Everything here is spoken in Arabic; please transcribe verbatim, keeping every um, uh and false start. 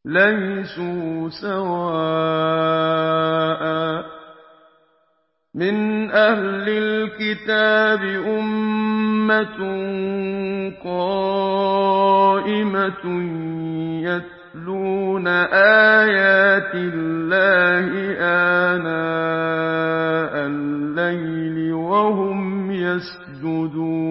لَيْسُوا سَوَاءً ۗ مِّنْ أَهْلِ الْكِتَابِ أُمَّةٌ قَائِمَةٌ يَتْلُونَ آيَاتِ اللَّهِ آنَاءَ اللَّيْلِ وَهُمْ يَسْجُدُونَ